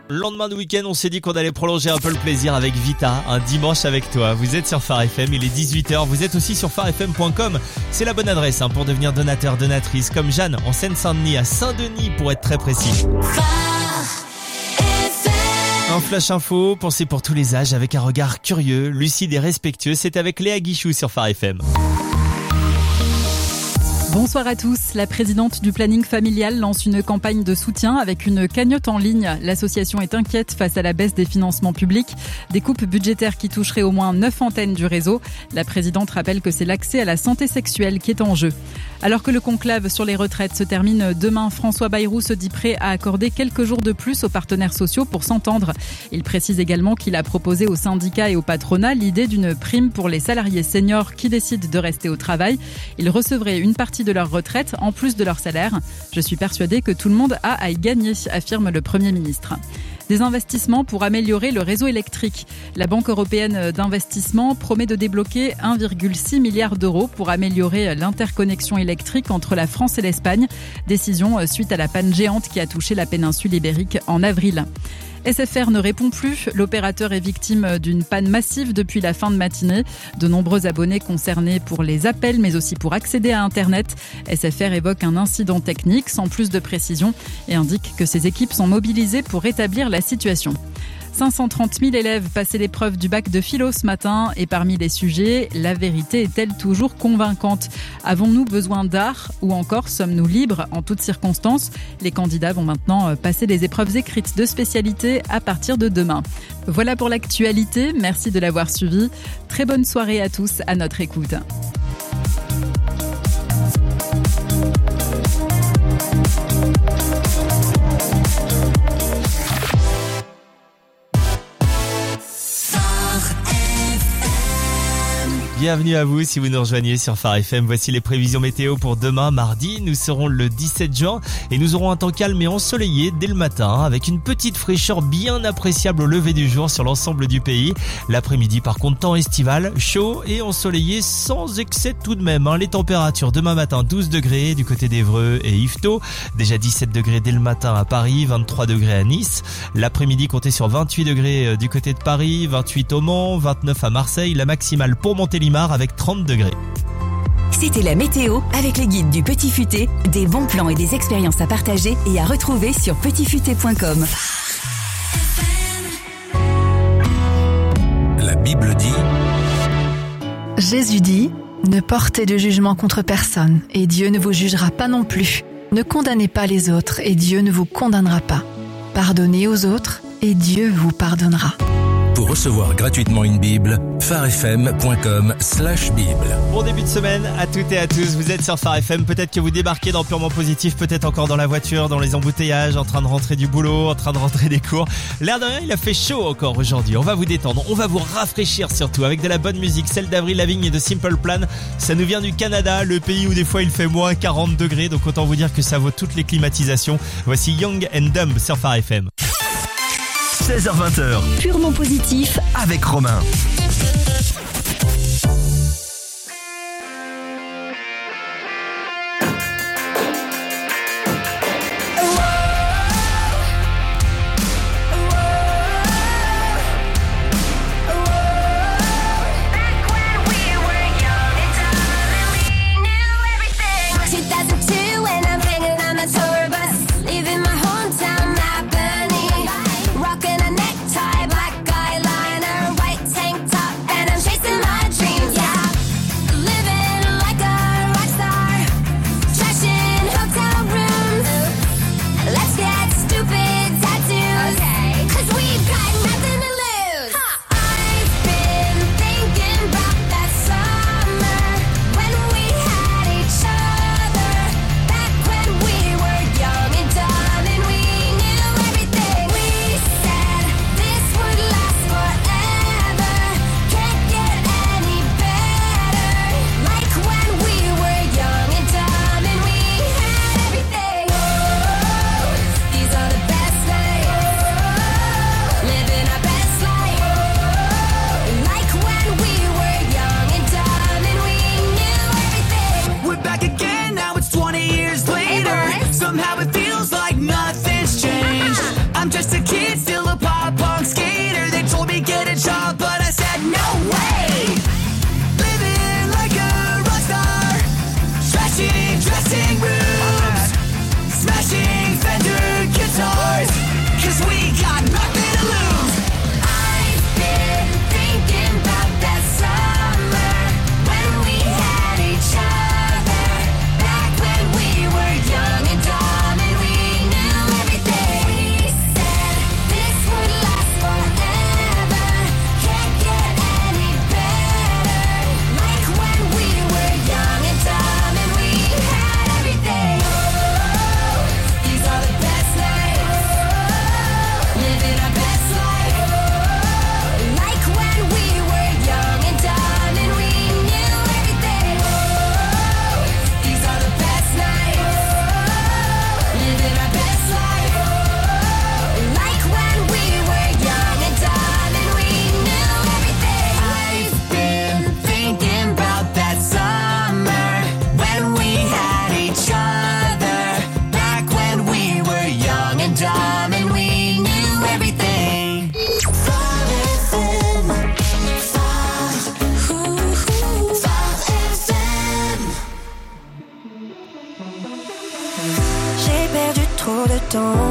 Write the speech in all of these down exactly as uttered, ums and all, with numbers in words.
Le lendemain de week-end, on s'est dit qu'on allait prolonger un peu le plaisir avec Vita, un dimanche avec toi. Vous êtes sur Phare F M, il est dix-huit heures, vous êtes aussi sur phare f m point com. C'est la bonne adresse hein, pour devenir donateur, donatrice, comme Jeanne en Seine-Saint-Denis, à Saint-Denis pour être très précis. Un flash info, pensez pour tous les âges avec un regard curieux, lucide et respectueux. C'est avec Léa Guichou sur Phare F M. Bonsoir à tous. La présidente du planning familial lance une campagne de soutien avec une cagnotte en ligne. L'association est inquiète face à la baisse des financements publics, des coupes budgétaires qui toucheraient au moins neuf antennes du réseau. La présidente rappelle que c'est l'accès à la santé sexuelle qui est en jeu. Alors que le conclave sur les retraites se termine demain, François Bayrou se dit prêt à accorder quelques jours de plus aux partenaires sociaux pour s'entendre. Il précise également qu'il a proposé aux syndicats et au patronat l'idée d'une prime pour les salariés seniors qui décident de rester au travail. Ils recevraient une partie de leur retraite en plus de leur salaire. Je suis persuadée que tout le monde a à y gagner, affirme le Premier ministre. Des investissements pour améliorer le réseau électrique. La Banque européenne d'investissement promet de débloquer un virgule six milliard d'euros pour améliorer l'interconnexion électrique entre la France et l'Espagne. Décision suite à la panne géante qui a touché la péninsule ibérique en avril. S F R ne répond plus. L'opérateur est victime d'une panne massive depuis la fin de matinée. De nombreux abonnés concernés pour les appels, mais aussi pour accéder à Internet. S F R évoque un incident technique sans plus de précision et indique que ses équipes sont mobilisées pour rétablir la situation. cinq cent trente mille élèves passaient l'épreuve du bac de philo ce matin et parmi les sujets, la vérité est-elle toujours convaincante ? Avons-nous besoin d'art ou encore sommes-nous libres en toutes circonstances ? Les candidats vont maintenant passer les épreuves écrites de spécialité à partir de demain. Voilà pour l'actualité, merci de l'avoir suivi. Très bonne soirée à tous à notre écoute. Bienvenue à vous si vous nous rejoignez sur Phare F M. Voici les prévisions météo pour demain mardi. Nous serons le dix-sept juin et nous aurons un temps calme et ensoleillé dès le matin avec une petite fraîcheur bien appréciable au lever du jour sur l'ensemble du pays. L'après-midi par contre temps estival, chaud et ensoleillé sans excès tout de même. Les températures demain matin douze degrés du côté d'Évreux et Yvetot. Déjà dix-sept degrés dès le matin à Paris, vingt-trois degrés à Nice. L'après-midi comptez sur vingt-huit degrés du côté de Paris, vingt-huit au Mans, vingt-neuf à Marseille. La maximale pour Montélimar avec trente degrés. C'était la météo avec les guides du Petit Futé, des bons plans et des expériences à partager et à retrouver sur petit futé point com. La Bible dit... Jésus dit, ne portez de jugement contre personne et Dieu ne vous jugera pas non plus. Ne condamnez pas les autres et Dieu ne vous condamnera pas. Pardonnez aux autres et Dieu vous pardonnera. Pour recevoir gratuitement une Bible, phare f m point com slash bible. Bon début de semaine à toutes et à tous, vous êtes sur Phare F M, peut-être que vous débarquez dans Purement Positif, peut-être encore dans la voiture, dans les embouteillages, en train de rentrer du boulot, en train de rentrer des cours. L'air de rien, il a fait chaud encore aujourd'hui, on va vous détendre, on va vous rafraîchir surtout avec de la bonne musique, celle d'Avril Lavigne et de Simple Plan. Ça nous vient du Canada, le pays où des fois il fait moins quarante degrés, donc autant vous dire que ça vaut toutes les climatisations. Voici Young and Dumb sur Phare F M. seize heures vingt. Purement Positif avec Romain. Rocking a necktie, black eyeliner, white tank top.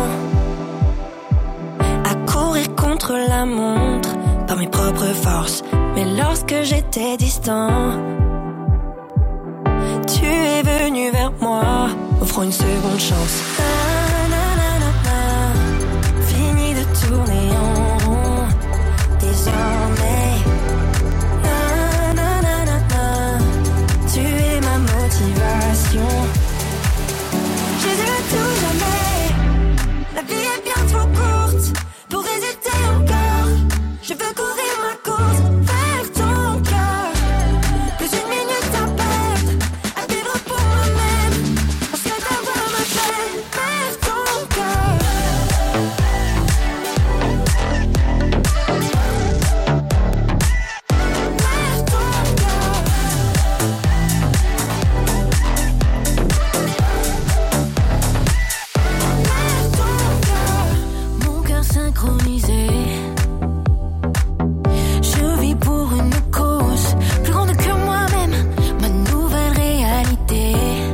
à courir contre la montre par mes propres forces. Mais lorsque j'étais distant, tu es venu vers moi, offrant une seconde chance. Na, na, na, na, na. Fini de tourner en rond, désormais. Na, na, na, na, na. Tu es ma motivation. Jésus à tout jamais. La vie est bien trop courte pour hésiter encore. Je veux courir ma course vers ton cœur. Plus une minute à perdre, à vivre pour moi-même. Parce que ta voix m'appelle vers ton cœur. Vers ton cœur. Vers ton cœur. Mon cœur synchronisé. Je vis pour une cause plus grande que moi-même, ma nouvelle réalité.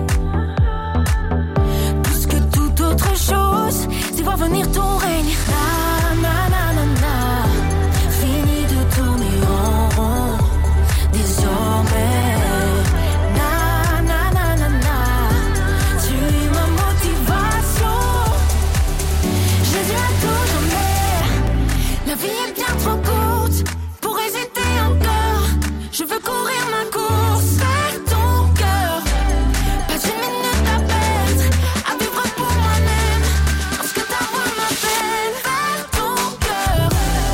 Plus que toute autre chose, c'est voir venir ton règne. Na, na, na, na, na. Fini de tourner en rond, désormais. Na, na, na, na, na. Tu es ma motivation. Jésus à tout jamais. La vie est bien trop courte pour hésiter encore. Je veux courir ma course vers ton cœur. Pas une minute à perdre, à vivre pour moi-même. Parce que ta voix m'appelle vers ton cœur.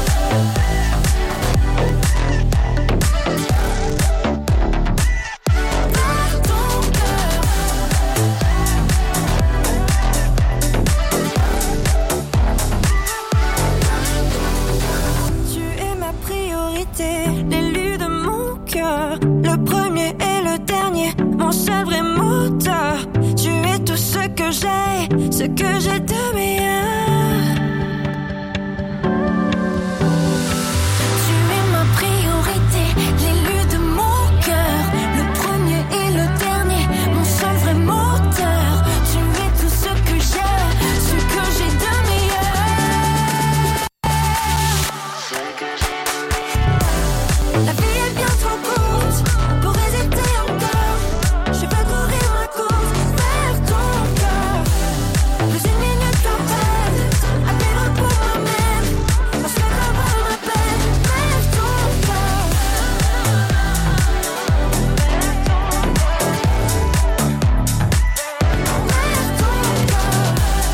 Vers ton cœur. Tu es ma priorité, l'élu de mon cœur, le premier et le dernier, mon seul vrai moteur. Tu es tout ce que j'ai, ce que j'ai de meilleur. Tu es ma priorité, l'élu de mon cœur, le premier et le dernier, mon seul vrai moteur. Tu es tout ce que j'ai, ce que j'ai de meilleur. La vie est bien trop courte pour hésiter encore. Je veux courir ma course vers ton cœur. Plus une minute à perdre, à vivre pour moi-même. Parce que ta voix m'appelle vers ton cœur. Vers ton cœur.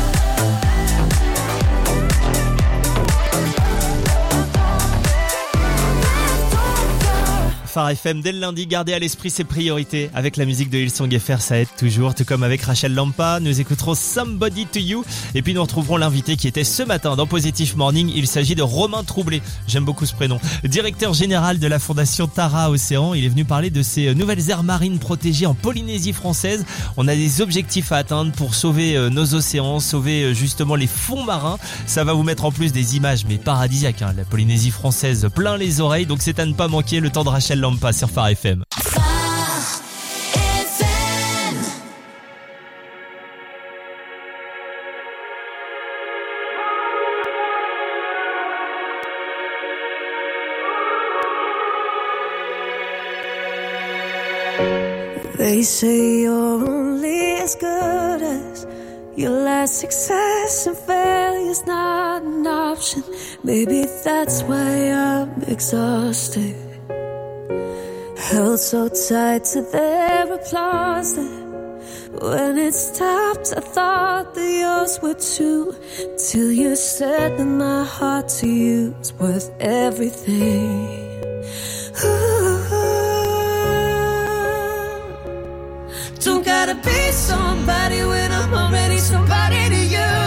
Phare F M dès le lundi, gardez à l'esprit ses priorités. Avec la musique de Hillsong F R, ça aide toujours. Tout comme avec Rachel Lampa, nous écouterons Somebody to You. Et puis nous retrouverons l'invité qui était ce matin dans Positive Morning. Il s'agit de Romain Troublé. J'aime beaucoup ce prénom. Directeur général de la fondation Tara Océan. Il est venu parler de ces nouvelles aires marines protégées en Polynésie française. On a des objectifs à atteindre pour sauver nos océans, sauver justement les fonds marins. Ça va vous mettre en plus des images mais paradisiaques, hein. La Polynésie française plein les oreilles. Donc c'est à ne pas manquer le temps de Rachel Lampa sur Phare F M. They say you're only as good as your last success, and failure's not an option. Maybe that's why I'm exhausted, held so tight to their applause that when it stopped I thought that yours were too, till you said that my heart to you is worth everything. Ooh. Don't gotta be somebody when I'm already somebody to you.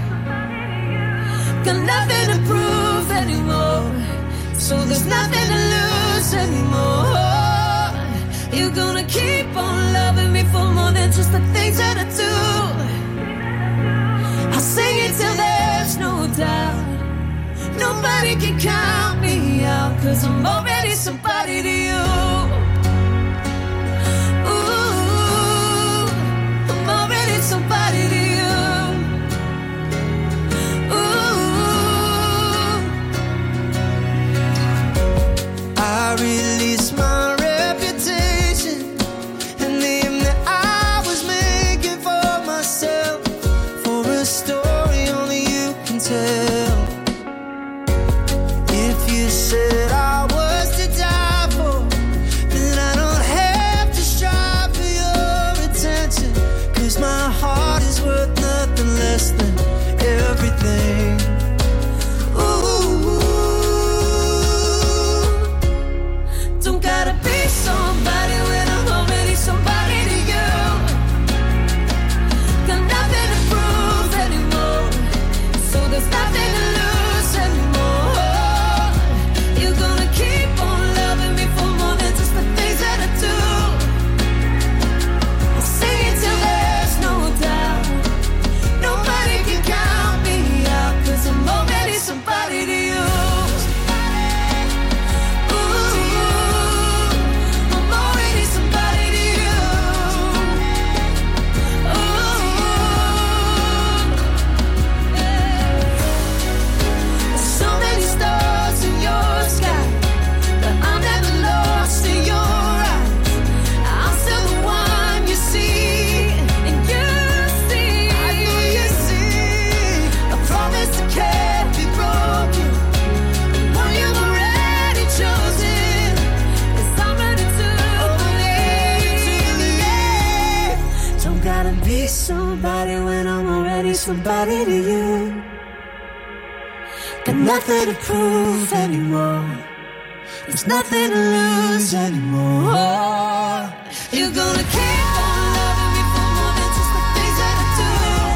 Got nothing to prove anymore, so there's nothing to lose anymore. You're gonna keep on loving me for more than just the things that I do. I'll sing it till there's no doubt. Nobody can count me out, 'cause I'm already somebody to you. Ooh, I'm already somebody to you. somebody to you. Got nothing to prove anymore. There's nothing to lose anymore. You're gonna keep on loving me for more than just the things that I do.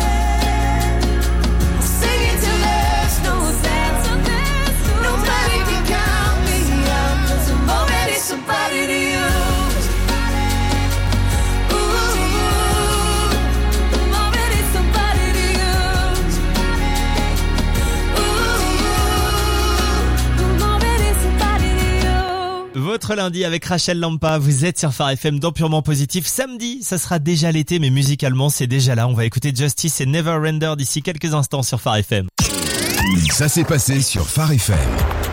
I'll sing it till there's no sense. Nobody can count me out, 'cause I'm already somebody to you. Votre lundi avec Rachel Lampa, vous êtes sur Phare F M dans Purement Positif. Samedi, ça sera déjà l'été, mais musicalement, c'est déjà là. On va écouter Justice et Never Render d'ici quelques instants sur Phare F M. Ça s'est passé sur Phare F M.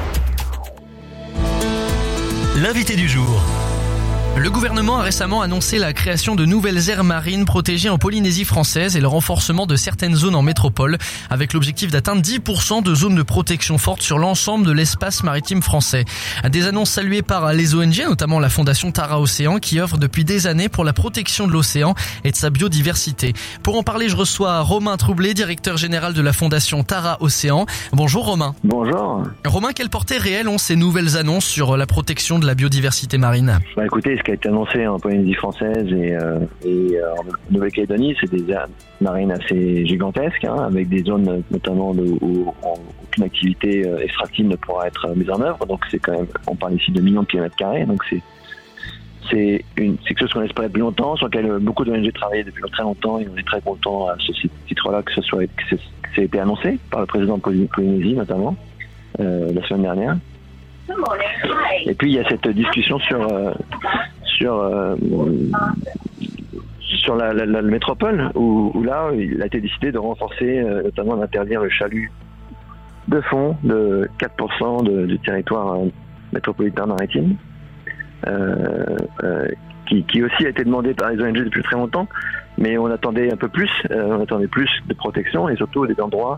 L'invité du jour. Le gouvernement a récemment annoncé la création de nouvelles aires marines protégées en Polynésie française et le renforcement de certaines zones en métropole, avec l'objectif d'atteindre dix pour cent de zones de protection forte sur l'ensemble de l'espace maritime français. Des annonces saluées par les O N G, notamment la Fondation Tara Océan, qui œuvre depuis des années pour la protection de l'océan et de sa biodiversité. Pour en parler, je reçois Romain Troublé, directeur général de la Fondation Tara Océan. Bonjour Romain. Bonjour. Romain, quelle portée réelle ont ces nouvelles annonces sur la protection de la biodiversité marine ? Bah écoutez, ce qui a été annoncé en Polynésie française et, euh, et euh, en Nouvelle-Calédonie, c'est des aires marines assez gigantesques, hein, avec des zones notamment de, où, où aucune activité euh, extractive ne pourra être mise en œuvre. Donc c'est quand même, on parle ici de millions de kilomètres carrés. Donc c'est c'est une c'est quelque chose qu'on espérait depuis longtemps, sur lequel beaucoup d'O N G travaillent depuis très longtemps, et on est très content à ce titre-là que ce soit que c'est, que c'est été annoncé par le président de Polynésie notamment euh, la semaine dernière. Et puis il y a cette discussion sur euh, sur euh, sur la, la, la métropole où, où là il a été décidé de renforcer, euh, notamment d'interdire le chalut de fond de quatre pour cent de, du territoire euh, métropolitain maritime, euh, euh, qui, qui aussi a été demandé par les O N G depuis très longtemps, mais on attendait un peu plus, euh, on attendait plus de protection et surtout des endroits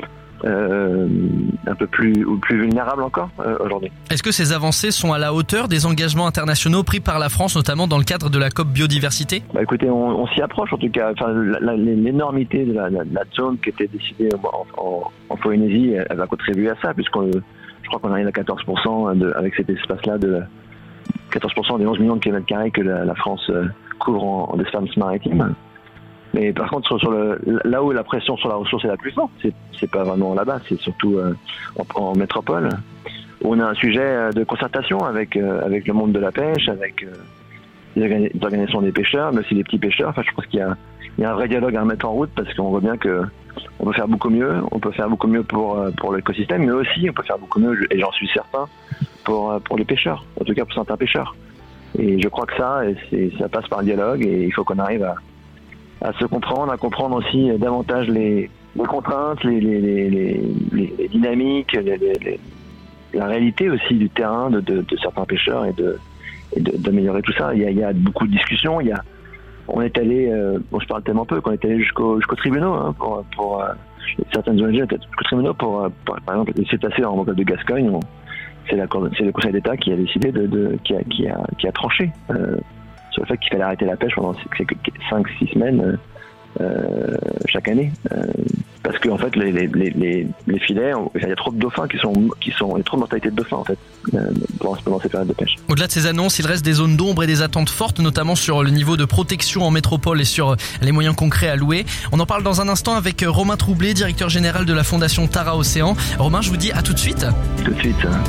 Euh, un peu plus ou plus vulnérable encore euh, aujourd'hui. Est-ce que ces avancées sont à la hauteur des engagements internationaux pris par la France, notamment dans le cadre de la COP biodiversité ? Bah écoutez, on, on s'y approche en tout cas. Enfin, la, la, l'énormité de la, la, la zone qui était décidée en, en, en Polynésie, elle, elle va contribuer à ça, puisqu'on, je crois qu'on arrive à quatorze pour cent de, avec cet espace-là de quatorze pour cent des onze millions de kilomètres carrés que la, la France couvre en, en espace maritime. Mais par contre, sur, sur le, là où la pression sur la ressource est la plus forte, c'est, c'est pas vraiment là-bas, c'est surtout euh, en, en métropole, où on a un sujet de concertation avec euh, avec le monde de la pêche, avec euh, les, organi- les organisations des pêcheurs, mais aussi les petits pêcheurs. Enfin, je pense qu'il y a, il y a un vrai dialogue à mettre en route, parce qu'on voit bien que on peut faire beaucoup mieux, on peut faire beaucoup mieux pour pour l'écosystème, mais aussi on peut faire beaucoup mieux, et j'en suis certain, pour pour les pêcheurs, en tout cas pour certains pêcheurs. Et je crois que ça, c'est, ça passe par un dialogue, et il faut qu'on arrive à à se comprendre, à comprendre aussi davantage les, les contraintes, les, les, les, les, les dynamiques, les, les, les, la réalité aussi du terrain de, de, de certains pêcheurs, et, de, et de, d'améliorer tout ça. Il y, a, il y a beaucoup de discussions. Il y a, on est allé, euh, bon, je parle tellement peu, qu'on est allé jusqu'au, jusqu'au tribunal hein, pour, pour euh, certaines O N G, jusqu'au tribunal pour, pour, par exemple, les cétacés en Mongolie de Gascogne. On, c'est, la, c'est le Conseil d'État qui a décidé de, de qui, a, qui, a, qui a tranché. Euh, sur le fait qu'il fallait arrêter la pêche pendant cinq six semaines euh, chaque année. Euh, parce qu'en en fait, les, les, les, les filets, il y a trop de dauphins qui sont, qui sont, il y a trop de mortalité de dauphins en fait, euh, pendant ces périodes de pêche. Au-delà de ces annonces, il reste des zones d'ombre et des attentes fortes, notamment sur le niveau de protection en métropole et sur les moyens concrets alloués. On en parle dans un instant avec Romain Troublé, directeur général de la Fondation Tara Océan. Romain, je vous dis à tout de suite. Tout de suite. Hein.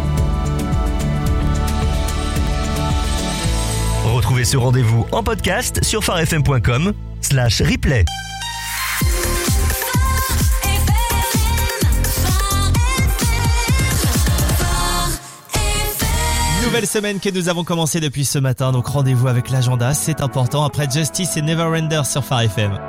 Retrouvez ce rendez-vous en podcast sur pharefm point com slash replay. Nouvelle semaine que nous avons commencé depuis ce matin, donc rendez-vous avec l'agenda, c'est important. Après Justice et Never Render sur Phare F M.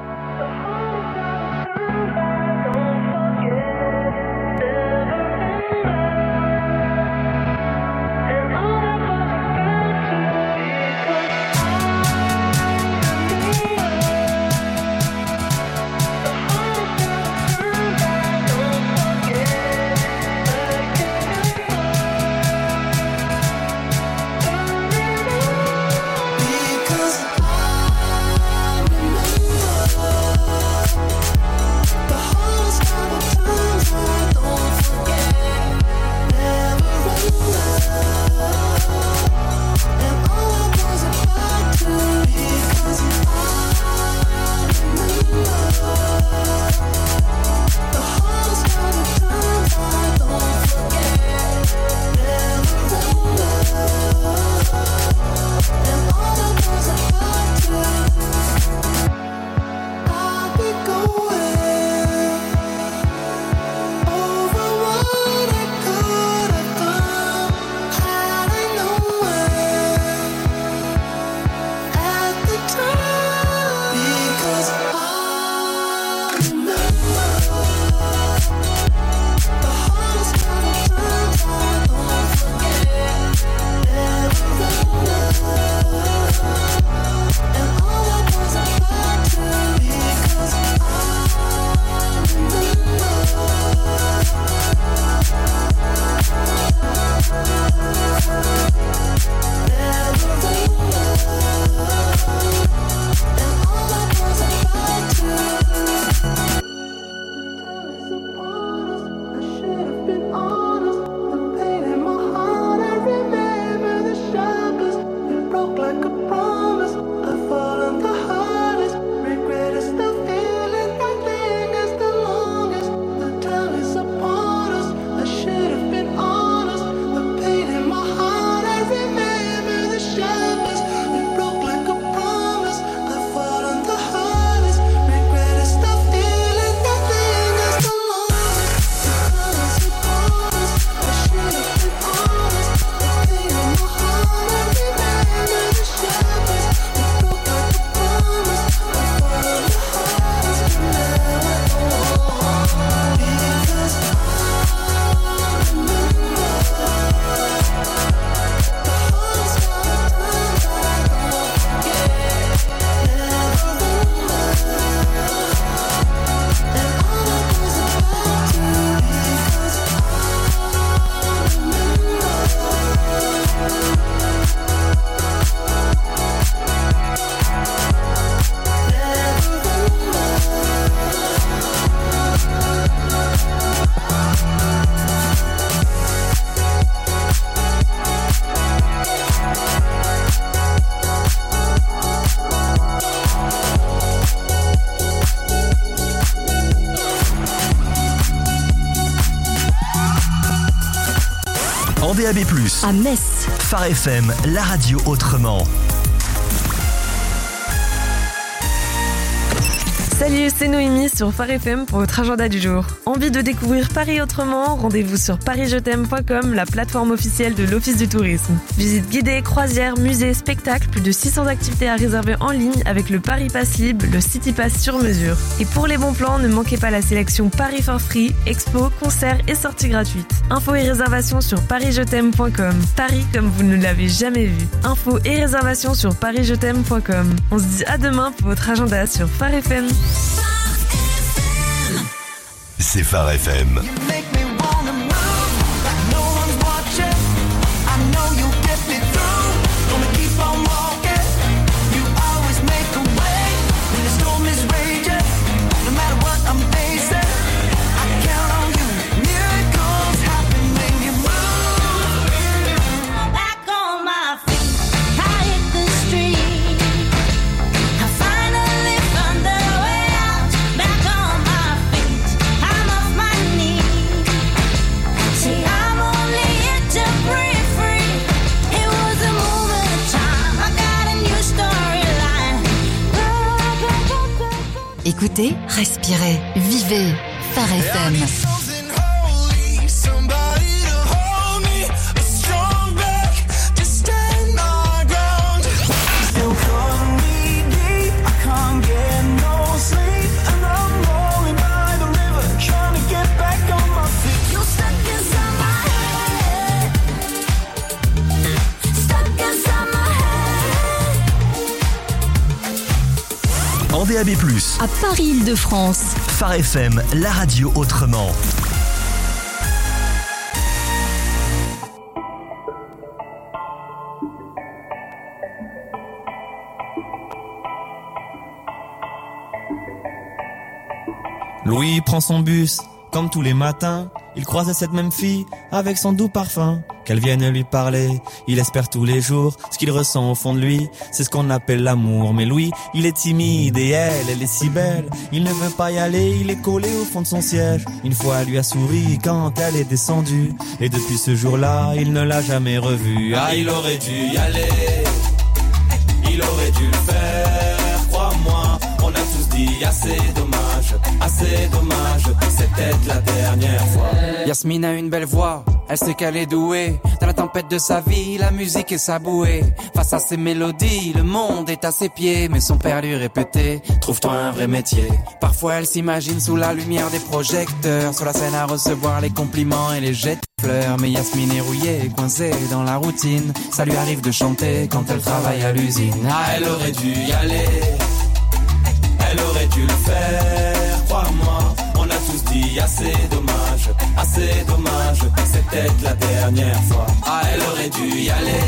Because I remember En D A B plus, À Metz. Phare F M, la radio autrement. Salut, c'est Noémie sur Phare F M pour votre agenda du jour. Envie de découvrir Paris autrement? Rendez-vous sur paris je t'aime point com, la plateforme officielle de l'Office du tourisme. Visite guidée, croisières, musées, spectacles, plus de six cents activités à réserver en ligne avec le Paris Pass Libre, le City Pass sur mesure. Et pour les bons plans, ne manquez pas la sélection Paris for Free, expos, concerts et sorties gratuites. Infos et réservations sur paris je t'aime point com. Paris comme vous ne l'avez jamais vu. Infos et réservations sur paris je t'aime point com. On se dit à demain pour votre agenda sur Phare F M. C'est Phare F M. Écoutez, respirez, vivez. Phare F M. En D A B plus, À Paris-Île-de-France. Phare F M, la radio autrement. Louis prend son bus, comme tous les matins. Il croise cette même fille avec son doux parfum. Qu'elle vienne lui parler, il espère tous les jours ce qu'il ressent au fond de lui, c'est ce qu'on appelle l'amour. Mais Louis, il est timide et elle, elle est si belle. Il ne veut pas y aller, il est collé au fond de son siège. Une fois, elle lui a souri quand elle est descendue. Et depuis ce jour-là, il ne l'a jamais revue. Ah, il aurait dû y aller, il aurait dû le faire, crois-moi. On a tous dit assez dommage, assez dommage, c'est peut-être la dernière fois. Yasmine a une belle voix, elle sait qu'elle est douée. Dans la tempête de sa vie, la musique est sa bouée. Face à ses mélodies, le monde est à ses pieds. Mais son père lui répétait, trouve-toi un vrai métier. Parfois elle s'imagine sous la lumière des projecteurs, sur la scène à recevoir les compliments et les jets de fleurs. Mais Yasmine est rouillée, coincée dans la routine. Ça lui arrive de chanter quand elle travaille à l'usine. Ah, elle aurait dû y aller, elle aurait dû le faire, crois-moi. On a tous dit assez dommage, assez dommage, c'est peut-être la dernière fois. Ah, elle aurait dû y aller,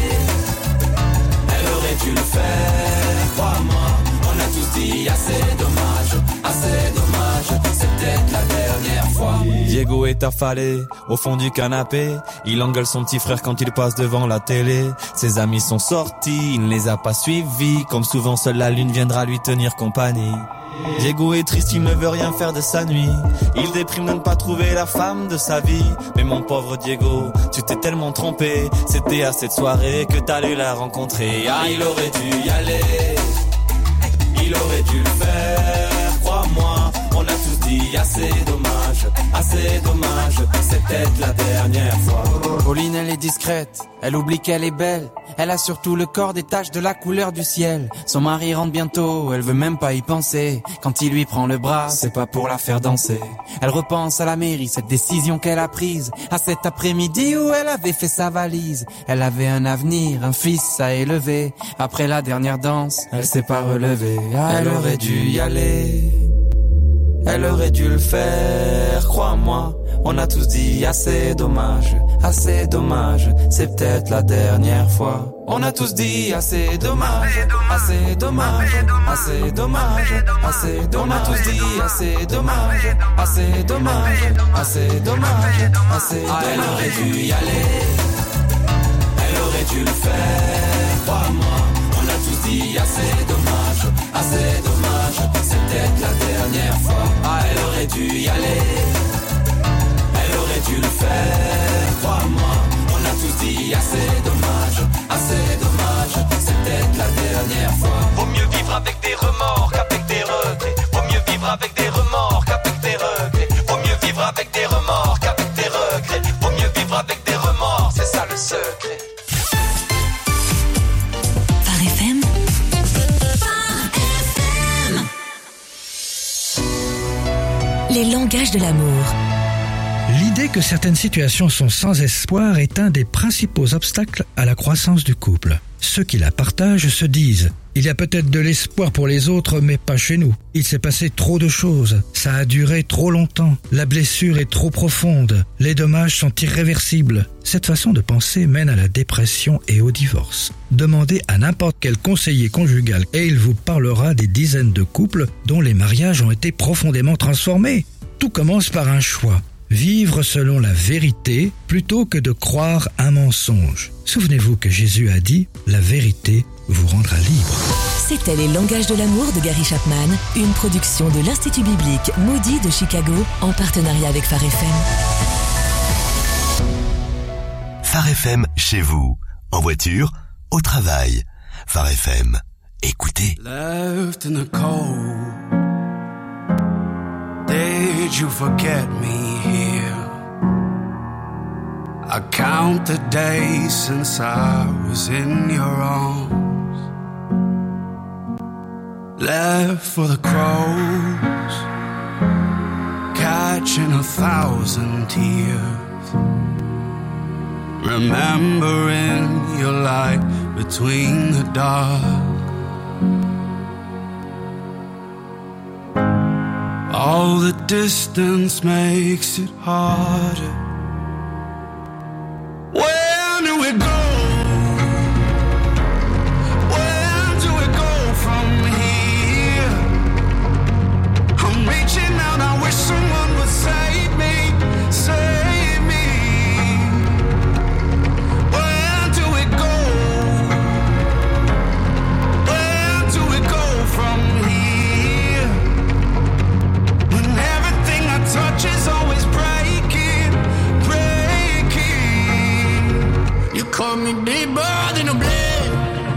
elle aurait dû le faire, crois-moi. On a tous dit assez dommage, assez dommage, c'est peut-être la dernière fois. Diego est affalé au fond du canapé. Il engueule son petit frère quand il passe devant la télé. Ses amis sont sortis, il ne les a pas suivis. Comme souvent, seule la lune viendra lui tenir compagnie. Diego est triste, il ne veut rien faire de sa nuit. Il déprime de ne pas trouver la femme de sa vie. Mais mon pauvre Diego, tu t'es tellement trompé. C'était à cette soirée que t'allais la rencontrer. Ah, il aurait dû y aller, il aurait dû le faire, crois-moi. On a tous dit assez dommage, assez dommage, c'est peut-être la dernière fois. Pauline, elle est discrète, elle oublie qu'elle est belle. Elle a surtout le corps des taches de la couleur du ciel. Son mari rentre bientôt, elle veut même pas y penser. Quand il lui prend le bras, c'est pas pour la faire danser. Elle repense à la mairie, cette décision qu'elle a prise. À cet après-midi où elle avait fait sa valise. Elle avait un avenir, un fils à élever. Après la dernière danse, elle s'est pas relevée. Ah, Elle aurait dû y aller, elle aurait dû le faire, crois-moi. On a tous dit assez dommage, assez dommage, c'est peut-être la dernière fois. On a tous dit assez dommage, assez dommage, assez dommage, assez dommage. On a tous dit assez dommage, assez dommage, assez dommage, assez dommage. Elle aurait dû y aller, elle aurait dû le faire, crois-moi. On a tous dit assez dommage, assez dommage, c'est peut-être la dernière fois. Ah, elle aurait dû y aller, elle aurait dû le faire, crois-moi. On a tous langage de l'amour. L'idée que certaines situations sont sans espoir est un des principaux obstacles à la croissance du couple. Ceux qui la partagent se disent « Il y a peut-être de l'espoir pour les autres, mais pas chez nous. Il s'est passé trop de choses. Ça a duré trop longtemps. La blessure est trop profonde. Les dommages sont irréversibles. » Cette façon de penser mène à la dépression et au divorce. Demandez à n'importe quel conseiller conjugal et il vous parlera des dizaines de couples dont les mariages ont été profondément transformés. Tout commence par un choix. Vivre selon la vérité plutôt que de croire un mensonge. Souvenez-vous que Jésus a dit « La vérité vous rendra libre ». C'était Les Langages de l'amour de Gary Chapman, une production de l'Institut biblique Moody de Chicago en partenariat avec Phare F M. Phare F M chez vous, en voiture, au travail. Phare F M, écoutez. Left in the cold. Did you forget me here? I count the days since I was in your arms. Left for the crows, catching a thousand tears. Remembering your light between the dark. All the distance makes it harder. Where do we go? Where do we go from here? I'm reaching out, I wish someone would save me, save me. Where do we go? Where do we go from here? When everything I touch is always breaking, breaking. You cut me deeper than a blade,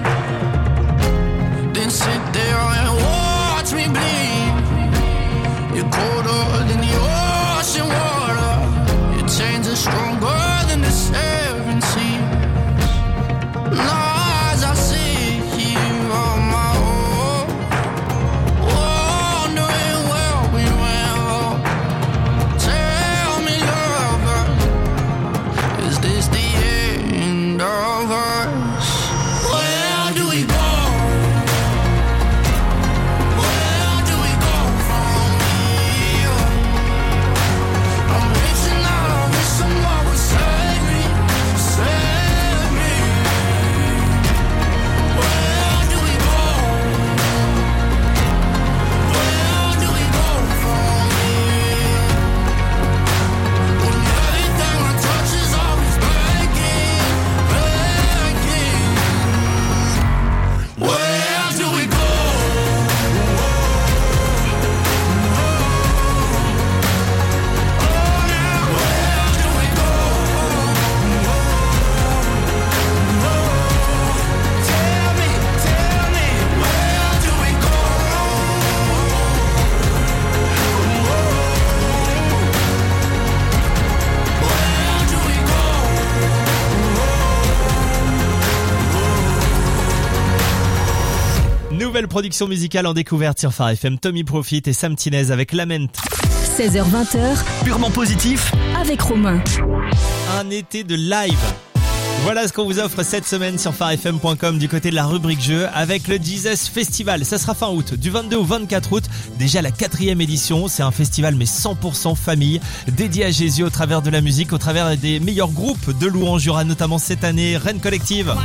then sit there and watch me bleed. You're colder than the ocean water. Your chains are stronger than the seven seas. Now as I sit here on my own, wondering where we went wrong. Tell me, lover, is this the end of us? Where do we go? Where do we go from here? I'm reaching out, I wish someone would save me, save me. Where do we go? Where do we go from here? When everything I touch is always breaking, breaking. Where do we go? Oh, now where do we go? Tell me, tell me, where do we go? Where do we go? Nouvelle production musicale en découverte sur Phare F M. Tommy Profit et Sam Tinez avec Lament. seize heures vingt, Purement positif. avec Romain. Un été de live. Voilà ce qu'on vous offre cette semaine sur phare f m point com du côté de la rubrique jeu avec le Jesus Festival. Ça sera fin août, du vingt-deux au vingt-quatre août. Déjà la quatrième édition. C'est un festival mais cent pour cent famille, dédié à Jésus au travers de la musique, au travers des meilleurs groupes de louanges. Il y aura notamment cette année Rennes Collective.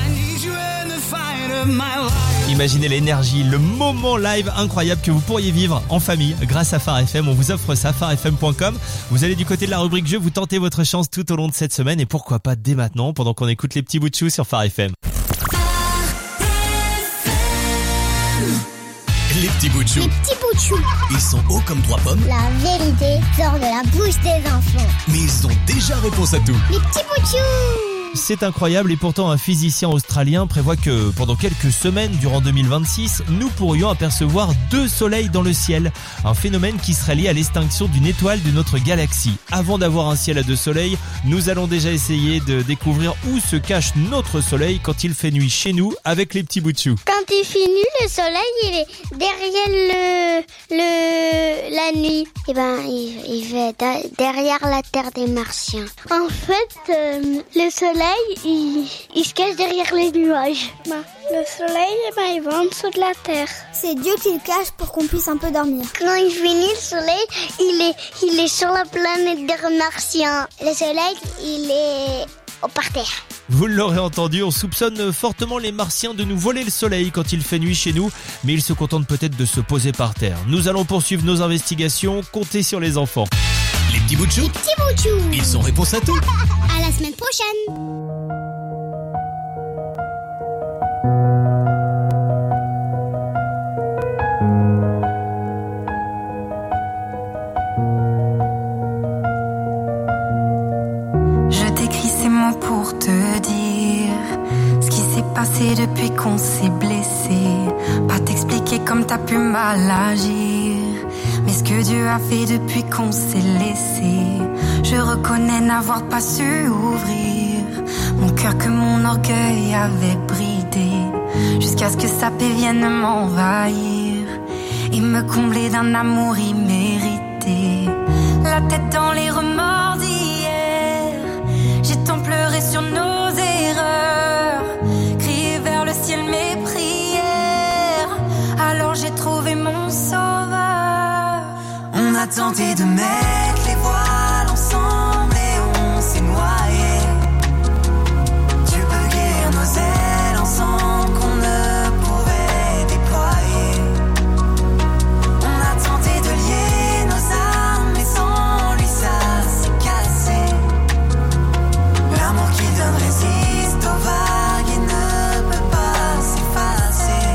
Imaginez l'énergie, le moment live incroyable que vous pourriez vivre en famille grâce à Phare F M. On vous offre ça, phare f m point com. Vous allez du côté de la rubrique jeu, vous tentez votre chance tout au long de cette semaine et pourquoi pas dès maintenant pendant qu'on écoute les petits bouts de chou sur Phare F M. Les petits bouts de chou. Les petits bouts de chou. Ils sont hauts comme trois pommes, La vérité sort de la bouche des enfants. mais ils ont déjà réponse à tout. Les petits bouts de chou. C'est incroyable et pourtant un physicien australien prévoit que pendant quelques semaines durant deux mille vingt-six, nous pourrions apercevoir deux soleils dans le ciel. Un phénomène qui serait lié à l'extinction d'une étoile de notre galaxie. avant d'avoir un ciel à deux soleils, nous allons déjà essayer de découvrir où se cache notre soleil quand il fait nuit chez nous avec les petits bouts de chou. Quand il fait nuit, le soleil, il est derrière le, le, la nuit. Et ben, il, il va da- derrière la terre des Martiens. En fait, euh, le soleil, il, il se cache derrière les nuages. Ben, le soleil, eh ben, il va en dessous de la terre. C'est Dieu qui le cache pour qu'on puisse un peu dormir. Quand il fait nuit, le soleil, il est, il est sur la planète des Martiens. Le soleil, il est par terre. Vous l'aurez entendu, on soupçonne fortement les Martiens de nous voler le soleil quand il fait nuit chez nous, mais ils se contentent peut-être de se poser par terre. Nous allons poursuivre nos investigations, comptez sur les enfants. Les petits bouts de chou, Les petits bouts de chou. ils sont réponse à tout. À la semaine prochaine. Je t'écris ces mots pour te dire ce qui s'est passé depuis qu'on s'est blessé. Pas t'expliquer comme t'as pu mal agir, mais ce que Dieu a fait depuis qu'on s'est laissé. Je reconnais n'avoir pas su ouvrir mon cœur que mon orgueil avait bridé, jusqu'à ce que sa paix vienne m'envahir et me combler d'un amour immérité. La tête dans les remords d'hier, j'ai tant pleuré sur nos erreurs, crié vers le ciel mes prières. Alors j'ai trouvé mon sauveur. On a tenté de mettre les voiles ensemble et on s'est noyé. Dieu peut guérir nos ailes ensemble qu'on ne pouvait déployer. On a tenté de lier nos âmes mais sans lui ça s'est cassé. L'amour qui donne résiste aux vagues et ne peut pas s'effacer.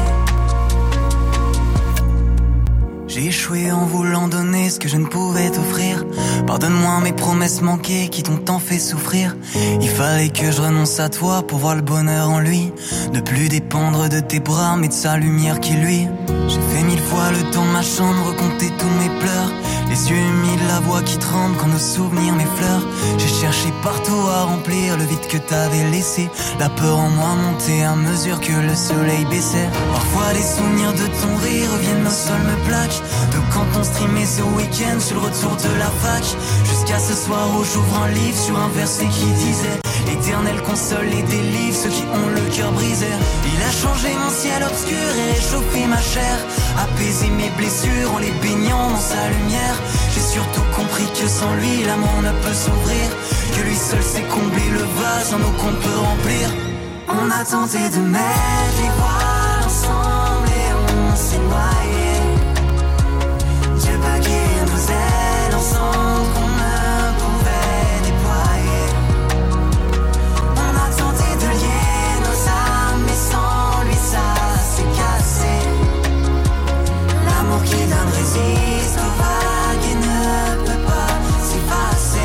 J'ai échoué en voulant donner ce que je ne pouvais t'offrir. Pardonne-moi mes promesses manquées qui t'ont tant fait souffrir. Il fallait que je renonce à toi pour voir le bonheur en lui. Ne plus dépendre de tes bras mais de sa lumière qui lui. J'ai fait mille fois le tour de ma chambre, recompter tous mes pleurs. Les yeux humides, la voix qui tremble quand nos souvenirs m'effleurent. J'ai cherché partout à remplir le vide que t'avais laissé. La peur en moi montait à mesure que le soleil baissait. Parfois les souvenirs de ton rire reviennent au sol me plaquent. De quand on streamait ce week-end sur le retour de la fac. Jusqu'à ce soir où j'ouvre un livre sur un verset qui disait: l'éternel console les délivre ceux qui ont le cœur brisé. Il a changé mon ciel obscur et réchauffé ma chair, apaisé mes blessures en les baignant dans sa lumière. J'ai surtout compris que sans lui l'amour ne peut s'ouvrir, que lui seul sait combler le vase en eau qu'on peut remplir. On a tenté de mettre les voiles ensemble et on s'est noyé. Dieu peut guérir nos ailes ensemble qu'on ne pouvait déployer. On a tenté de lier nos âmes mais sans lui ça s'est cassé. L'amour qui donne résiste aux vagues et ne peut pas s'effacer.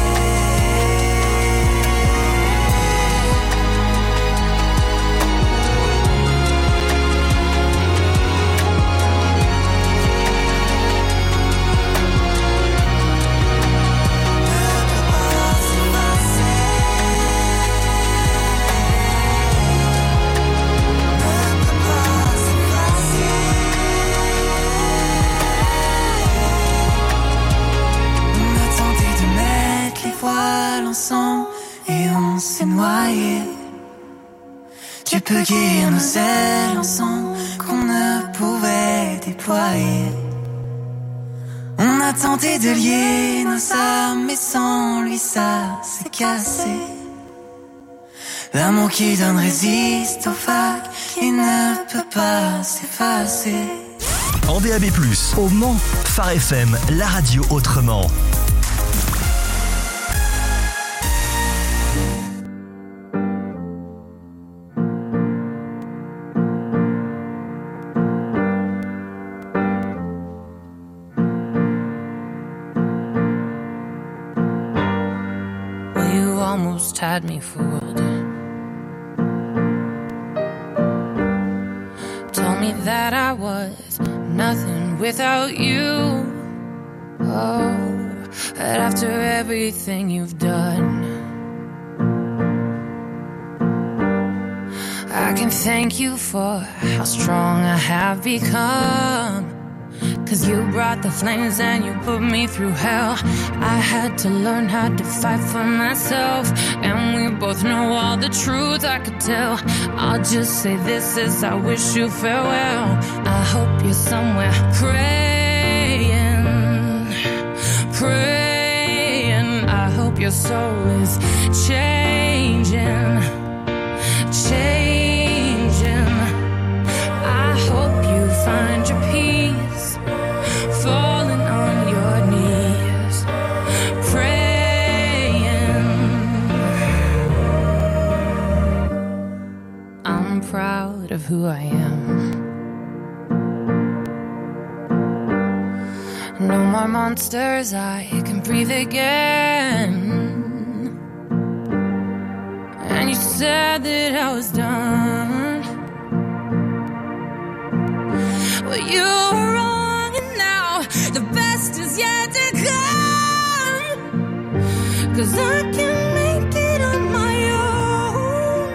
Ensemble et on s'est noyé. Tu peux guérir nos ailes ensemble qu'on ne pouvait déployer. On a tenté de lier nos âmes mais sans lui ça s'est cassé. L'amour qui donne résiste aux vagues et ne peut pas s'effacer. En D A B plus, au Mans, Phare F M, la radio autrement. Almost had me fooled. Told me that I was nothing without you. Oh, But after everything you've done, I can thank you for how strong I have become. Cause you brought the flames and you put me through hell. I had to learn how to fight for myself, and we both know all the truth I could tell. I'll just say this as I wish you farewell. I hope you're somewhere praying, praying. I hope your soul is changing, changing. I hope you find your peace, falling on your knees, praying. I'm proud of who I am. No more monsters, I can breathe again. And you said that I was done, but you were wrong, and now the best is yet to come. Cause I can make it on my own.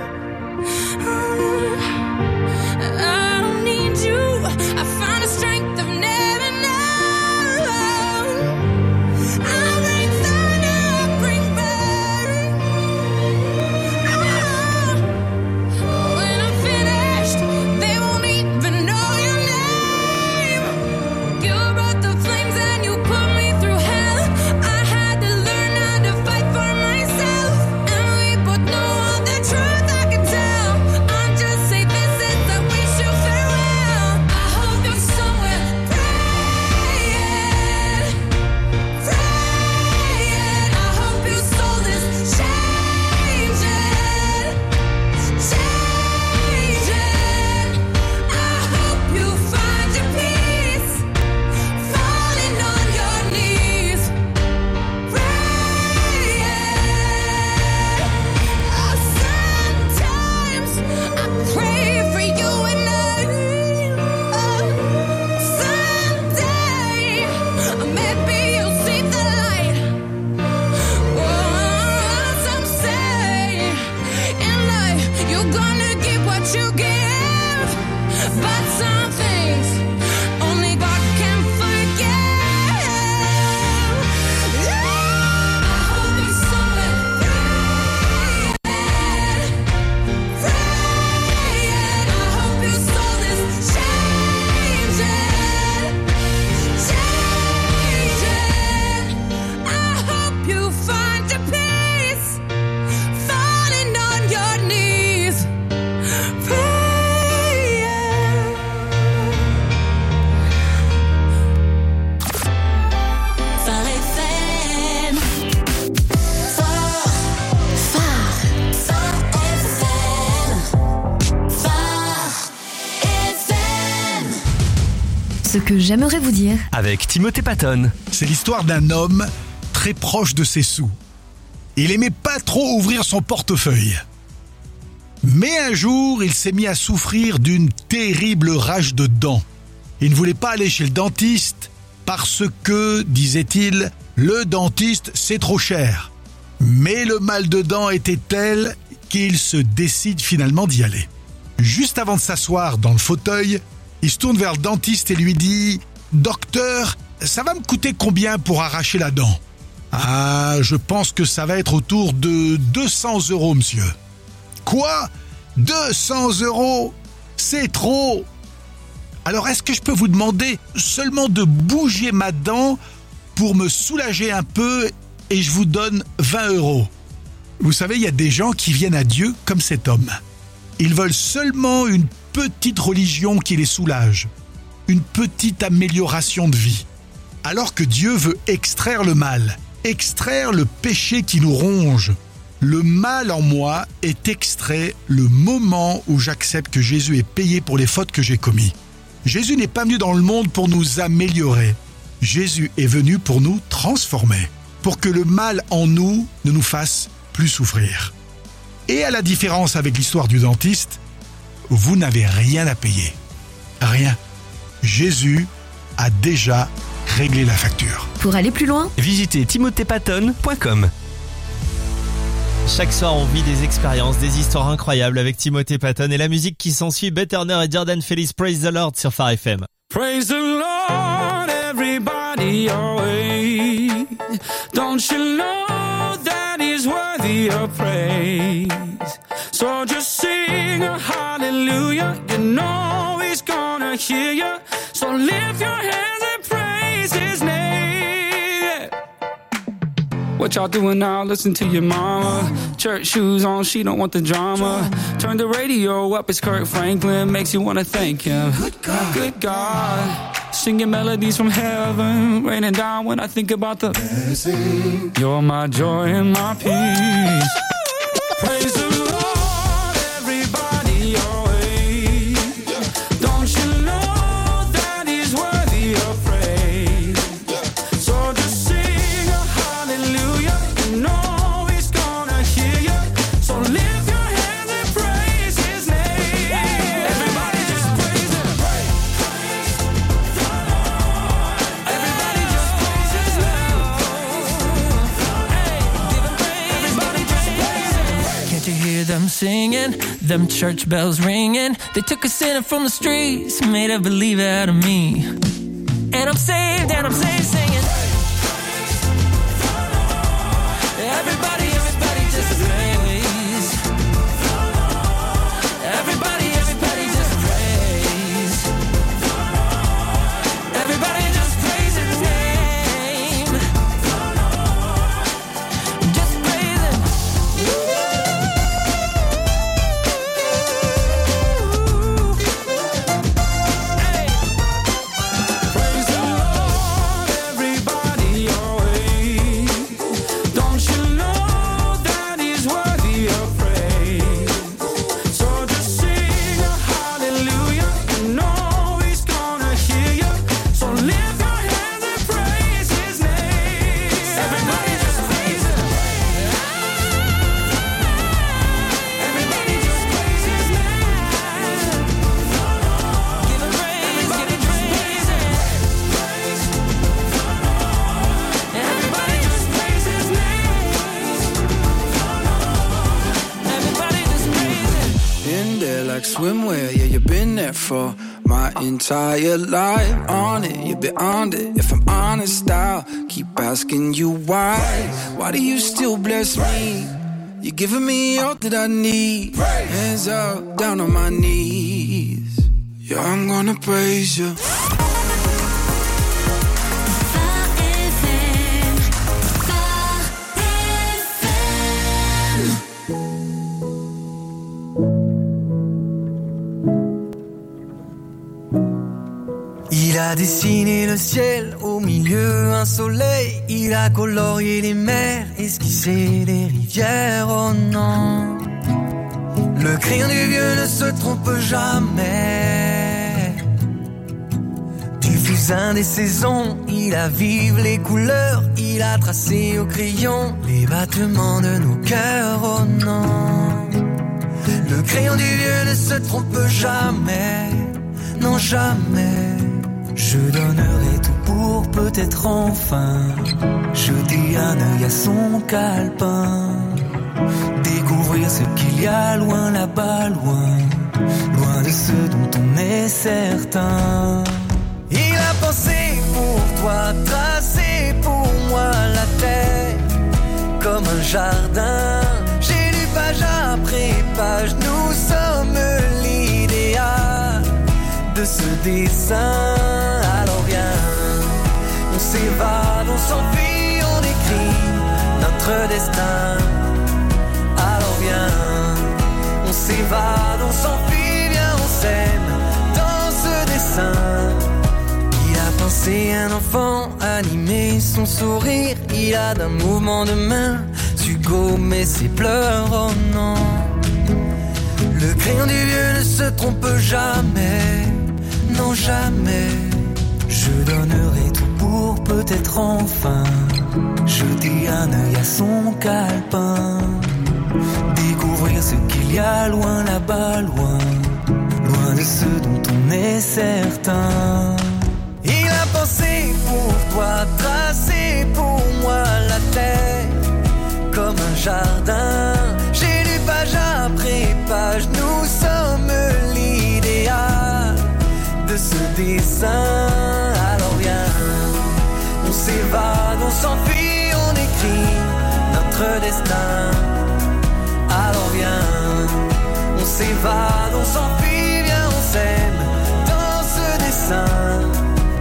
I don't need you, I found a strength I've never known. I'll bring thunder, I'll bring burn. When I'm finished, they won't even know your name. You brought the flames and you put me through hell. I had to learn how to fight for myself, and we both know all the truth I can tell. I'll just say this as I wish you farewell. I hope you're somewhere praying, praying. I hope your soul is changing, changing. I hope you find your peace, falling on your knees, praying. Oh, sometimes I pray for you and I. Oh, someday maybe you'll see the light. Oh, some say in life you're gonna get what you give, but some things only God can forgive. I hope you're somewhere praying, praying. I hope your soul is changing, changing. I hope you find your peace, falling on your knees, praying. Phare F M. Phare. Phare. Phare F M. Phare F M. Ce que j'aimerais vous dire. Avec Timothée Patton. C'est l'histoire d'un homme très proche de ses sous. Il aimait pas trop ouvrir son portefeuille. Mais un jour, il s'est mis à souffrir d'une terrible rage de dents. Il ne voulait pas aller chez le dentiste parce que, disait-il, le dentiste c'est trop cher. Mais le mal de dents était tel qu'il se décide finalement d'y aller. Juste avant de s'asseoir dans le fauteuil, il se tourne vers le dentiste et lui dit « Docteur, ça va me coûter combien pour arracher la dent ?»« Ah, je pense que ça va être autour de deux cents euros, monsieur. »« Quoi ? deux cents euros ? C'est trop !» Alors, est-ce que je peux vous demander seulement de bouger ma dent pour me soulager un peu et je vous donne vingt euros ? Vous savez, il y a des gens qui viennent à Dieu comme cet homme. Ils veulent seulement une petite religion qui les soulage, une petite amélioration de vie. Alors que Dieu veut extraire le mal, extraire le péché qui nous ronge. Le mal en moi est extrait le moment où j'accepte que Jésus est payé pour les fautes que j'ai commises. Jésus n'est pas venu dans le monde pour nous améliorer. Jésus est venu pour nous transformer, pour que le mal en nous ne nous fasse plus souffrir. Et à la différence avec l'histoire du dentiste, vous n'avez rien à payer. Rien. Jésus a déjà réglé la facture. Pour aller plus loin, visitez timothée patton point com. Chaque soir, on vit des expériences, des histoires incroyables avec Timothée Patton et la musique qui s'ensuit, Beth Turner et Jordan Feliz, Praise the Lord sur Phare F M. Praise the Lord, everybody always. Don't you know that he's worthy of praise? So just sing a hallelujah. You know he's gonna hear you. So lift your hands and praise his name. What y'all doing now? Listen to your mama. Church shoes on, she don't want the drama. Turn the radio up, it's Kirk Franklin. Makes you wanna thank him. Good God, good God. Singing melodies from heaven, raining down when I think about the blessing. You're my joy and my peace. Praise the Lord, everybody always. Don't you know that he's worthy of praise? So just sing a hallelujah. You know he's gonna hear you. So lift your hands and praise his name. Everybody just praise him. Everybody just praise his name. Hey, give him praise. Everybody just praise him. Can't you hear them singing? Them church bells ringing. They took a sinner from the streets, made a believer out of me. And I'm saved, and I'm saved singing. Everybody, everybody just praise. Everybody, everybody just praise. Everybody just praise his name. Just praise him. Praise the Lord, everybody always. Don't you know that he's worthy of praise? So just sing a hallelujah. You know he's gonna hear you. So lift your hands and praise his name. Everybody just praise him. Everybody just praise his name. Give him praise, give him praise. Everybody just praise his name. Everybody just praise him. In there like swimwear, yeah, you've been there for my entire life. On it, you're beyond it. If I'm honest, I'll keep asking you why. Why do you still bless me? You're giving me all that I need. Hands up, down on my knees. Yeah, I'm gonna praise you. Il a dessiné le ciel, au milieu un soleil. Il a colorié les mers, esquissé les rivières, oh non. Le crayon du vieux ne se trompe jamais. Du fusain des saisons, il a vive les couleurs. Il a tracé au crayon les battements de nos cœurs, oh non. Le crayon du vieux ne se trompe jamais, non jamais. Je donnerai tout pour peut-être enfin jeter un œil à son calepin, découvrir ce qu'il y a loin là-bas, loin, loin de ce dont on est certain. Il a pensé pour toi, tracé pour moi la terre comme un jardin. J'ai lu page après page, nous sommes l'idéal de ce dessin. Alors viens, on s'évade, on s'enfuit, on écrit notre destin. Alors viens, on s'évade, on s'enfuit, viens, on s'aime dans ce dessin. Il a pensé un enfant, animé son sourire. Il a d'un mouvement de main su gommer ses pleurs, oh non. Le crayon du vieux ne se trompe jamais, non jamais. Je donnerai tout pour peut-être enfin jeter un œil à son calepin, découvrir ce qu'il y a loin là-bas, loin, loin de ce dont on est certain. Il a pensé pour toi, tracé pour moi la terre comme un jardin. J'ai lu page après page, nous sommes l'idéal de ce dessin. Alors viens, on s'évade, on s'enfuit, on écrit notre destin. Alors viens, on s'évade, on s'enfuit, viens, on s'aime dans ce dessin.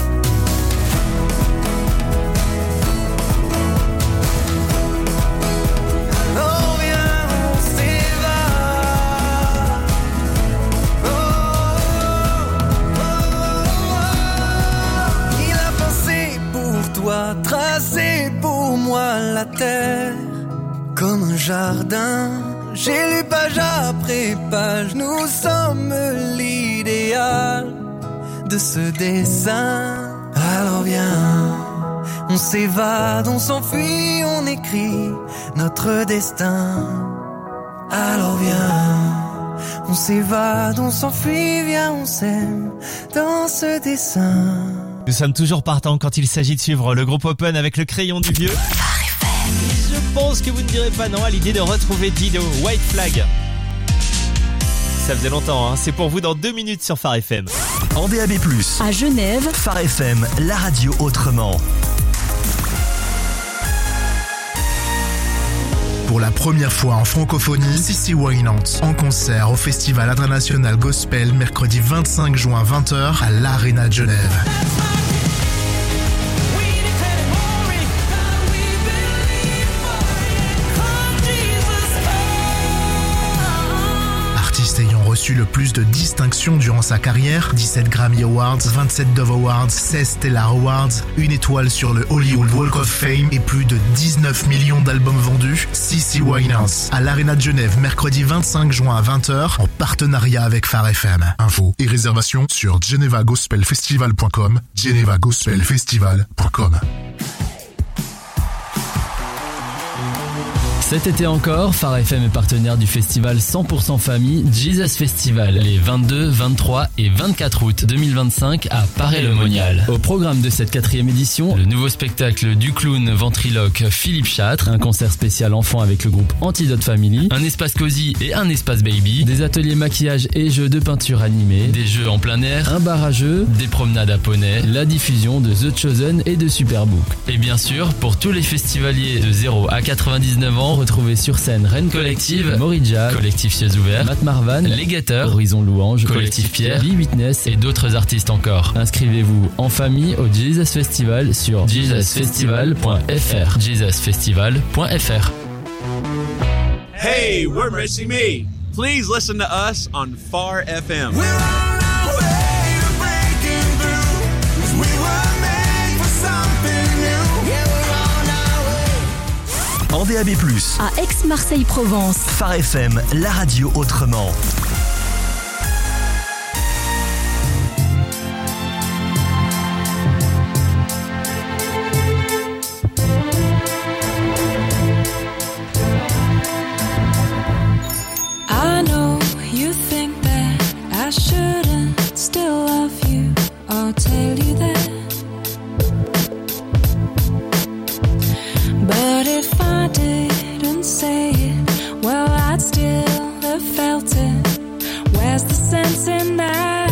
Alors viens, on s'évade. Oh, oh, oh, oh. Il a pensé pour toi, tracé pour moi la terre comme un jardin. J'ai lu page après page, nous sommes l'idéal de ce dessin. Alors viens, on s'évade, on s'enfuit, on écrit notre destin. Alors viens, on s'évade, on s'enfuit, viens, on s'aime dans ce dessin. Nous sommes toujours partants quand il s'agit de suivre le groupe Open avec le crayon du vieux. Je pense que vous ne direz pas non à l'idée de retrouver Dido, White Flag. Ça faisait longtemps, hein. C'est pour vous dans deux minutes sur Phare F M. En D A B plus, À Genève, Phare F M, la radio autrement. Pour la première fois en francophonie, Sissi Wynant en concert au Festival International Gospel mercredi vingt-cinq juin vingt heures à l'Arena de Genève. Artiste ayant reçu le plus de distinctions durant sa carrière, dix-sept Grammy Awards, vingt-sept Dove Awards, seize Stellar Awards, une étoile sur le Hollywood Walk of Fame et plus de dix-neuf millions d'albums vendus, Sissi Wynant à l'Arena de Genève mercredi vingt-cinq juin à vingt heures en partenariat avec Phare F M. Infos et réservations sur geneva gospel festival point com, geneva gospel festival point com. Cet été encore, Phare F M est partenaire du festival cent pour cent famille Jesus Festival les vingt-deux, vingt-trois et vingt-quatre août deux mille vingt-cinq à Paray-le-Monial. Au programme de cette quatrième édition, le nouveau spectacle du clown ventriloque Philippe Châtre, un concert spécial enfant avec le groupe Antidote Family, un espace cosy et un espace baby, des ateliers maquillage et jeux de peinture animés, des jeux en plein air, un bar à jeux, des promenades à poney, la diffusion de The Chosen et de Superbook. Et bien sûr, pour tous les festivaliers de zéro à quatre-vingt-dix-neuf ans, retrouvez sur scène Rennes Collective, Morija, Collectif Yeux Ouverts, Matt Marvan, Les Guetteurs, Horizon Louange, Collectif Pierre, Lee Witness et d'autres artistes encore. Inscrivez-vous en famille au Jesus Festival sur jesus festival point f r. jesus festival point f r. Hey, we're Missing Me. Please listen to us on Phare F M. En D A B plus, à Aix-Marseille-Provence, Phare F M, la radio autrement. I know you think that I shouldn't still love you. I'll tell you that. But if I didn't say it, well, I'd still have felt it. Where's the sense in that?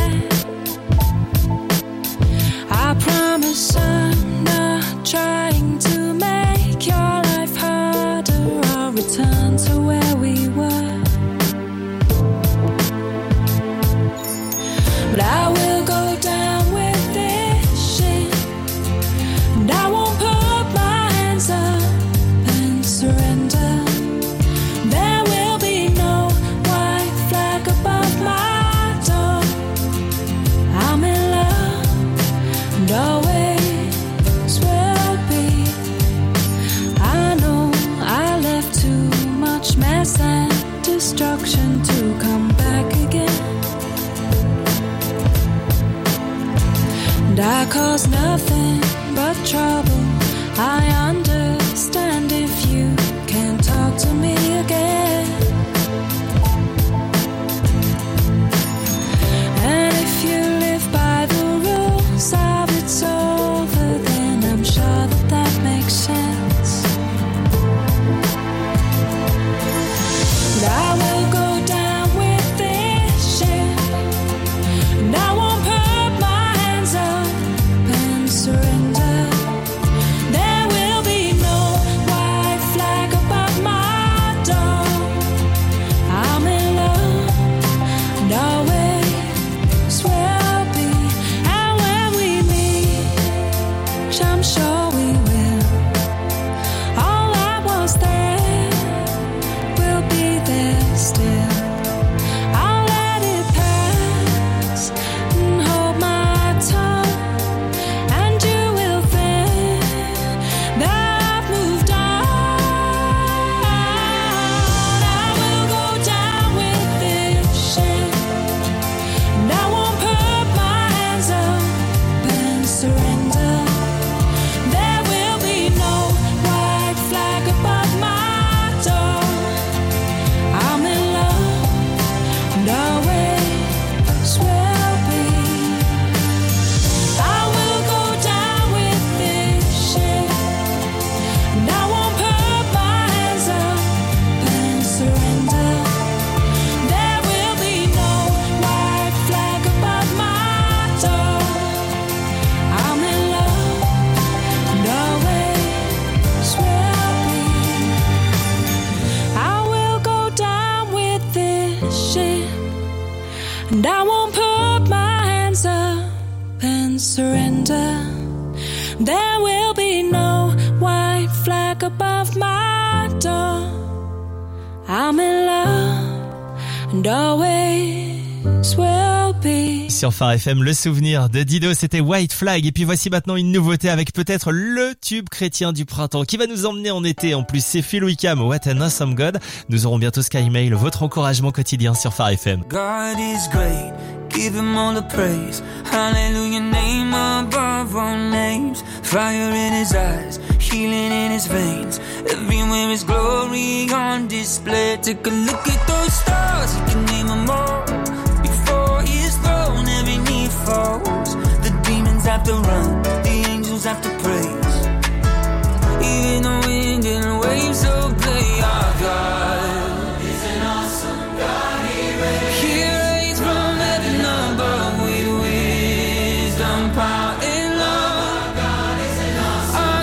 I promise I'm not trying to make your life harder. I'll return to where we were. But I will go down with this shit, and I won't put my hands up and surrender. There will be no white flag above my door. I'm in love and always will be. I know I left too much mess and destruction to come back again. And I caused nothing but trouble. I understand if you can't talk to me again. And if you live by the rules of it's over, then I'm sure that that makes sense. above my door. I'm in love and always will be. Sur Phare F M, le souvenir de Dido, c'était White Flag. Et puis voici maintenant une nouveauté avec peut-être le tube chrétien du printemps qui va nous emmener en été. En plus, c'est Phil Wickham, What an Awesome God. Nous aurons bientôt Sky Mail, votre encouragement quotidien sur Phare F M. God is great, give him all the praise. Hallelujah, name above all names. Fire in his eyes, healing in his veins. Everywhere is glory on display. Take a look at those stars, you can name them all. Before his throne, every knee falls. The demons have to run, the angels have to praise. Even the wind and waves obey our God. He's an awesome God, he reigns. He reigns from heaven above with wisdom, power, and love. Our God is an awesome our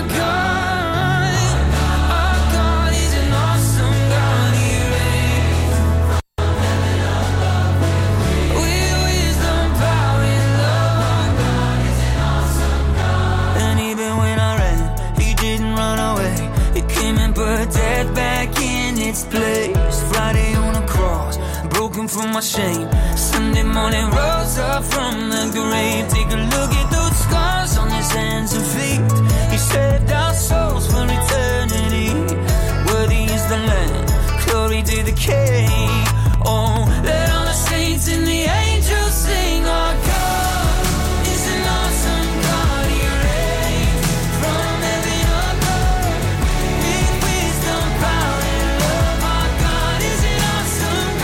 God. Our God is an awesome God, he reigns from heaven above with wisdom, power, and love. Our God is an awesome God. And even when I ran, he didn't run away. He came and put death back in its place. Friday on a cross, broken from my shame. Sunday morning rose up from the grave. Take a look at those scars on his hands and feet. He saved our souls for eternity. Worthy is the Lamb, glory to the King. Oh, let all the saints and the angels sing. Our God is an awesome God, he reigns from heaven above with wisdom, power, and love. Our God is an awesome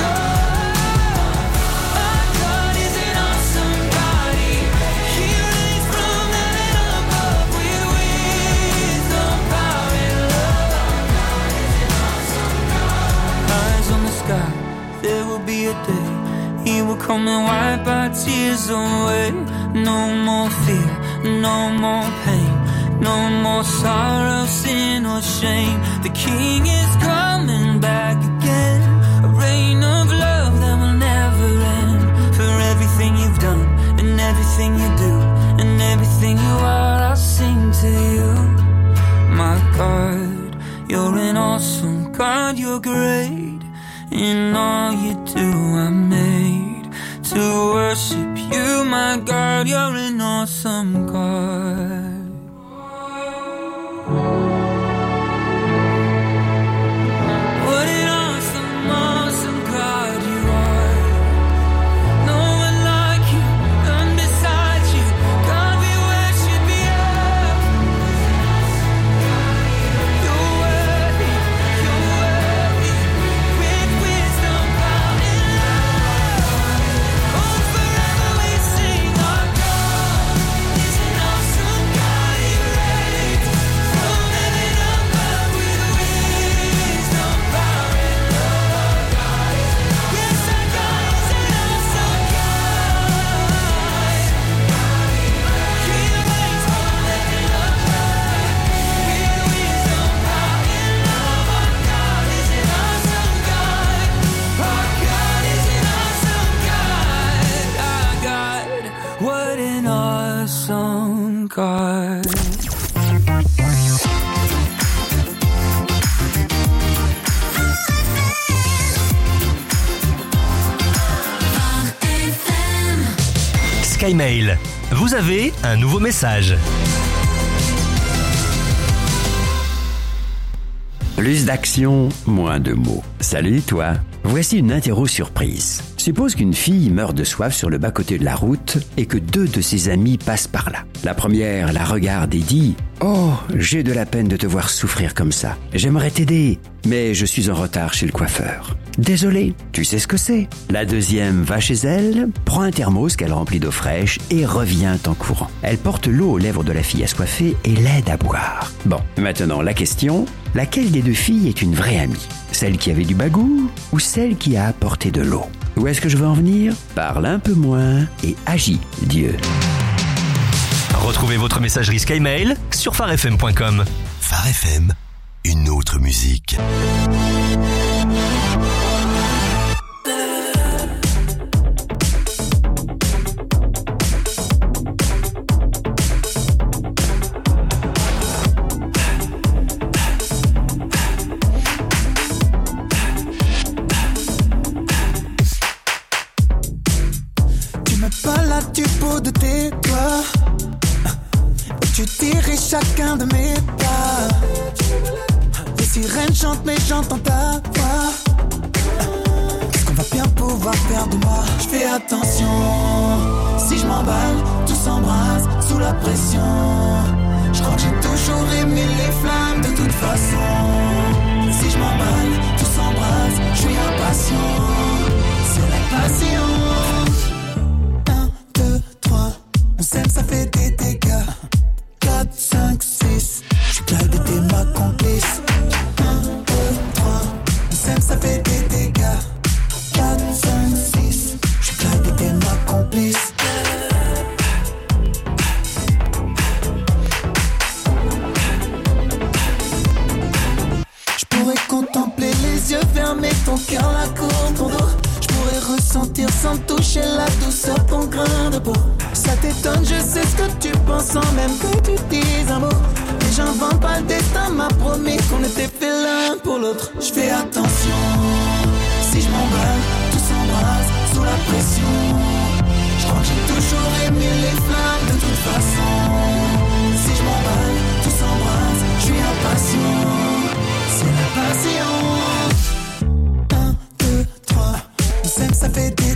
God. Our God is an awesome God. He, he reigns from heaven above with wisdom, power, and love. Our God is an awesome God. Eyes on the sky, there will be a day. He will come and wipe our tears away. No more fear, no more pain, no more sorrow, sin or shame. The King is coming back again. A reign of love that will never end. For everything you've done and everything you do and everything you are, I'll sing to you. My God, you're an awesome God, you're great. In all you do, I'm made to worship you, my God. You're an awesome God. What an awesome, awesome God you are. No one like you, none beside you. God, we worship you. You're worthy, you're worthy. With wisdom, power, and love. Oh, forever we sing. Our God is an awesome God, he reigns from heaven above with wisdom, power, and love. Yes, our God is an awesome God. He reigns from heaven above with wisdom, power, and love. Our God is an awesome God. Our God is an awesome God. Our God, what an awesome God. Sky Mail, vous avez un nouveau message. Plus d'action, moins de mots. Salut toi. Voici une interro surprise. Suppose qu'une fille meurt de soif sur le bas-côté de la route et que deux de ses amies passent par là. La première la regarde et dit « Oh, j'ai de la peine de te voir souffrir comme ça. J'aimerais t'aider, mais je suis en retard chez le coiffeur. » Désolé, tu sais ce que c'est. La deuxième va chez elle, prend un thermos qu'elle remplit d'eau fraîche et revient en courant. Elle porte l'eau aux lèvres de la fille assoiffée et l'aide à boire. Bon, maintenant la question, laquelle des deux filles est une vraie amie? Celle qui avait du bagou ou celle qui a apporté de l'eau? Où est-ce que je veux en venir? Parle un peu moins et agis, Dieu. Retrouvez votre messagerie Sky Mail sur phare f m point com. Phare F M, une autre musique. bout de tes doigts. Et tu diriges chacun de mes pas. Les sirènes chantent mais j'entends ta voix. Est-ce qu'on va bien pouvoir faire de moi? Je fais attention. Si je m'emballe, tout s'embrase sous la pression. Je crois que j'ai toujours aimé les flammes de toute façon. Si je m'emballe, tout s'embrase, je suis impatient. C'est la passion. Un, deux, trois, on s'aime, ça fait des dégâts. Quatre, cinq, six, je claque et t'es ma complice. Un, deux, trois, on s'aime, ça fait des dégâts. Quatre, cinq, six, je claque et t'es ma complice. Contempler les yeux fermés, ton cœur la courbe, ton dos. Je pourrais ressentir sans toucher la douceur, ton grain de peau. Ça t'étonne, je sais ce que tu penses sans même que tu dises un mot. Mais j'invente pas, le destin m'a promis qu'on était fait l'un pour l'autre. Je fais attention, si je m'emballe, tout s'embrase sous la pression. Je crois que j'ai toujours aimé les flammes de toute façon. Si je m'emballe, tout s'embrase, je suis impatient. C'est la passion. Un, deux, trois, on s'aime, ça fait des